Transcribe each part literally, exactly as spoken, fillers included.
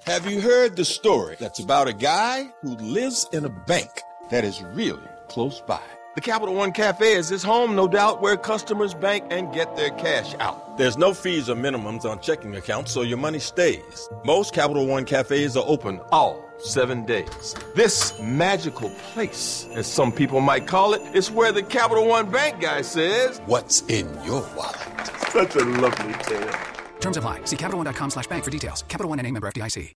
Have you heard the story that's about a guy who lives in a bank that is really close by? The Capital One Cafe is his home, no doubt, where customers bank and get their cash out. There's no fees or minimums on checking accounts, so your money stays. Most Capital One Cafes are open all seven days. This magical place, as some people might call it, is where the Capital One Bank guy says, "What's in your wallet?" Such a lovely tale. Terms apply. See Capital One dot com slash bank for details. Capital One N A member F D I C.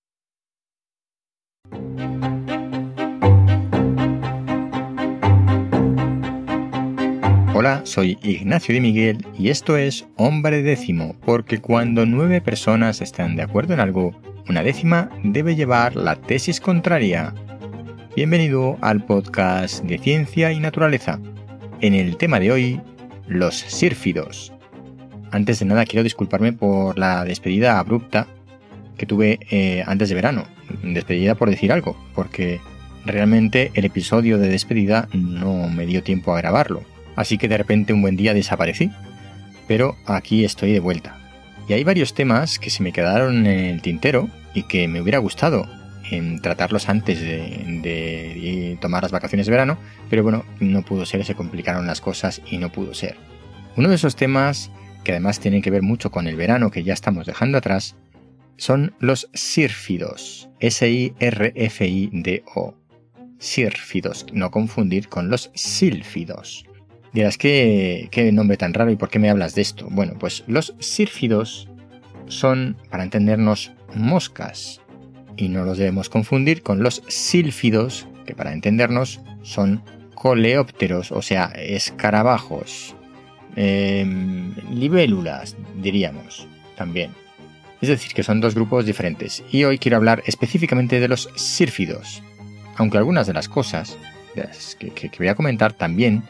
Hola, soy Ignacio de Miguel y esto es Hombre Décimo, porque cuando nueve personas están de acuerdo en algo, una décima debe llevar la tesis contraria. Bienvenido al podcast de Ciencia y Naturaleza. En el tema de hoy, los sírfidos. Antes de nada quiero disculparme por la despedida abrupta que tuve eh, antes de verano. Despedida por decir algo, porque realmente el episodio de despedida no me dio tiempo a grabarlo. Así que de repente un buen día desaparecí, pero aquí estoy de vuelta. Y hay varios temas que se me quedaron en el tintero y que me hubiera gustado en tratarlos antes de, de tomar las vacaciones de verano, pero bueno, no pudo ser, se complicaron las cosas y no pudo ser. Uno de esos temas, que además tienen que ver mucho con el verano que ya estamos dejando atrás, son los sírfidos, S I R F I D O. Sírfidos, no confundir con los sílfidos. Dirás, ¿qué, qué nombre tan raro y por qué me hablas de esto? Bueno, pues los sírfidos son, para entendernos, moscas. Y no los debemos confundir con los sílfidos, que para entendernos son coleópteros, o sea, escarabajos, eh, libélulas, diríamos, también. Es decir, que son dos grupos diferentes. Y hoy quiero hablar específicamente de los sírfidos. Aunque algunas de las cosas que, que, que voy a comentar también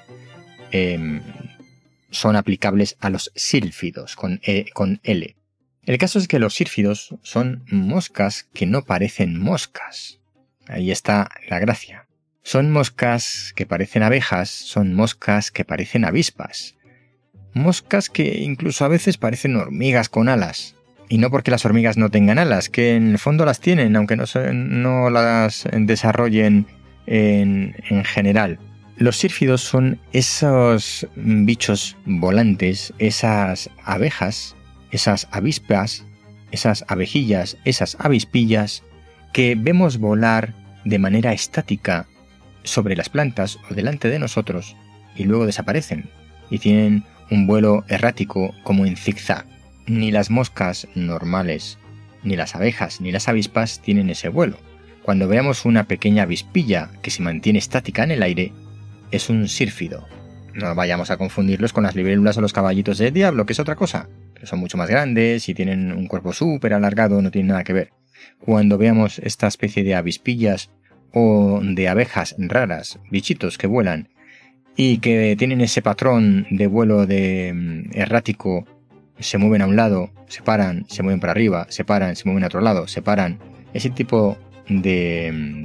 Eh, son aplicables a los sílfidos con, e, con L. El caso es que los sírfidos son moscas que no parecen moscas. Ahí está la gracia. Son moscas que parecen abejas, son moscas que parecen avispas. Moscas que incluso a veces parecen hormigas con alas. Y no porque las hormigas no tengan alas, que en el fondo las tienen, aunque no, no las desarrollen en, en general. Los sírfidos son esos bichos volantes, esas abejas, esas avispas, esas abejillas, esas avispillas que vemos volar de manera estática sobre las plantas o delante de nosotros y luego desaparecen y tienen un vuelo errático como en zigzag. Ni las moscas normales, ni las abejas, ni las avispas tienen ese vuelo. Cuando veamos una pequeña avispilla que se mantiene estática en el aire, es un sírfido. No vayamos a confundirlos con las libélulas o los caballitos de diablo, que es otra cosa. Pero son mucho más grandes y tienen un cuerpo súper alargado, no tienen nada que ver. Cuando veamos esta especie de avispillas o de abejas raras, bichitos que vuelan, y que tienen ese patrón de vuelo de errático, se mueven a un lado, se paran, se mueven para arriba, se paran, se mueven a otro lado, se paran. Ese tipo de,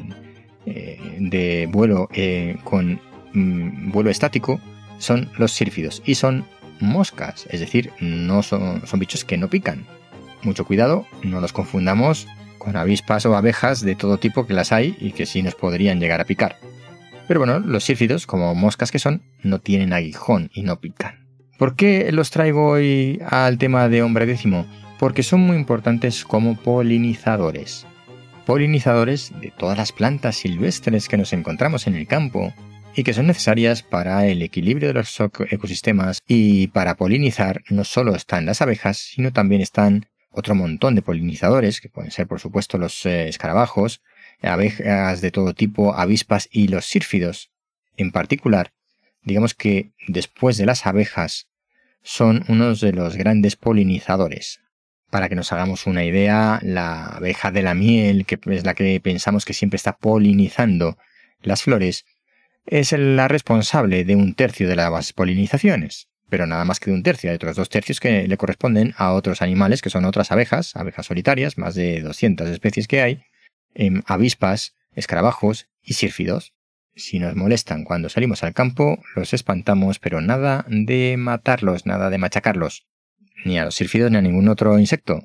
de vuelo eh, con vuelo estático son los sírfidos y son moscas, es decir, no son, son bichos que no pican. Mucho cuidado, no los confundamos con avispas o abejas de todo tipo, que las hay y que sí nos podrían llegar a picar. Pero bueno, los sírfidos, como moscas que son, no tienen aguijón y no pican. ¿Por qué los traigo hoy al tema de Hombre Décimo? Porque son muy importantes como polinizadores. Polinizadores de todas las plantas silvestres que nos encontramos en el campo y que son necesarias para el equilibrio de los ecosistemas, y para polinizar no solo están las abejas, sino también están otro montón de polinizadores, que pueden ser por supuesto los eh, escarabajos, abejas de todo tipo, avispas y los sírfidos. En particular, digamos que después de las abejas son unos de los grandes polinizadores. Para que nos hagamos una idea, la abeja de la miel, que es la que pensamos que siempre está polinizando las flores, es la responsable de un tercio de las polinizaciones, pero nada más que de un tercio. Hay otros dos tercios que le corresponden a otros animales, que son otras abejas, abejas solitarias, más de doscientas especies que hay, eh, avispas, escarabajos y sírfidos. Si nos molestan cuando salimos al campo, los espantamos, pero nada de matarlos, nada de machacarlos, ni a los sírfidos ni a ningún otro insecto.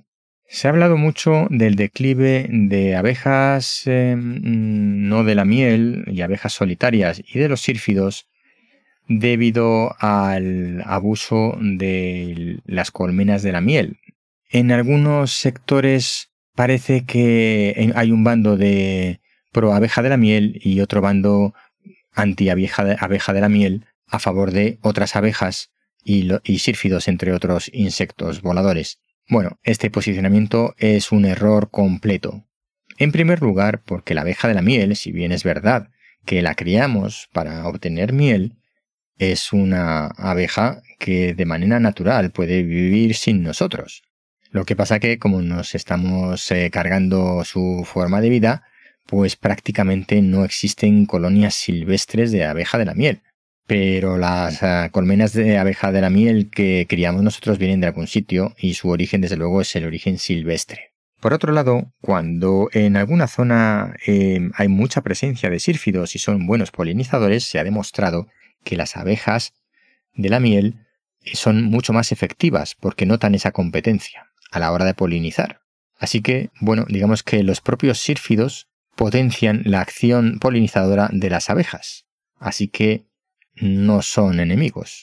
Se ha hablado mucho del declive de abejas eh, no de la miel y abejas solitarias y de los sírfidos debido al abuso de las colmenas de la miel. En algunos sectores parece que hay un bando de pro abeja de la miel y otro bando anti abeja de, abeja de la miel a favor de otras abejas y, lo, y sírfidos, entre otros insectos voladores. Bueno, este posicionamiento es un error completo. En primer lugar, porque la abeja de la miel, si bien es verdad que la criamos para obtener miel, es una abeja que de manera natural puede vivir sin nosotros. Lo que pasa que como nos estamos eh, cargando su forma de vida, pues prácticamente no existen colonias silvestres de abeja de la miel. Pero las uh, colmenas de abeja de la miel que criamos nosotros vienen de algún sitio y su origen desde luego es el origen silvestre. Por otro lado, cuando en alguna zona eh, hay mucha presencia de sírfidos y son buenos polinizadores, se ha demostrado que las abejas de la miel son mucho más efectivas porque notan esa competencia a la hora de polinizar. Así que, bueno, digamos que los propios sírfidos potencian la acción polinizadora de las abejas. Así que no son enemigos.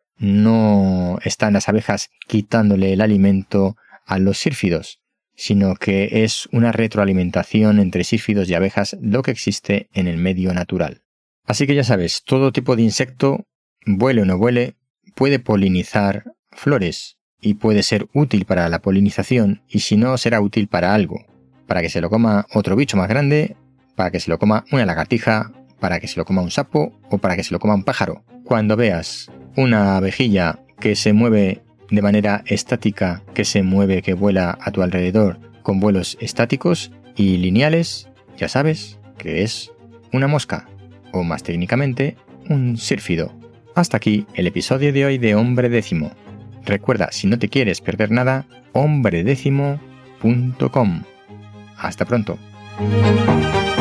No están las abejas quitándole el alimento a los sírfidos, sino que es una retroalimentación entre sírfidos y abejas lo que existe en el medio natural. Así que ya sabes, todo tipo de insecto, vuele o no vuele, puede polinizar flores y puede ser útil para la polinización y si no será útil para algo, para que se lo coma otro bicho más grande, para que se lo coma una lagartija, para que se lo coma un sapo o para que se lo coma un pájaro. Cuando veas una abejilla que se mueve de manera estática, que se mueve, que vuela a tu alrededor con vuelos estáticos y lineales, ya sabes que es una mosca, o más técnicamente, un sírfido. Hasta aquí el episodio de hoy de Hombre Décimo. Recuerda, si no te quieres perder nada, hombre décimo punto com. Hasta pronto.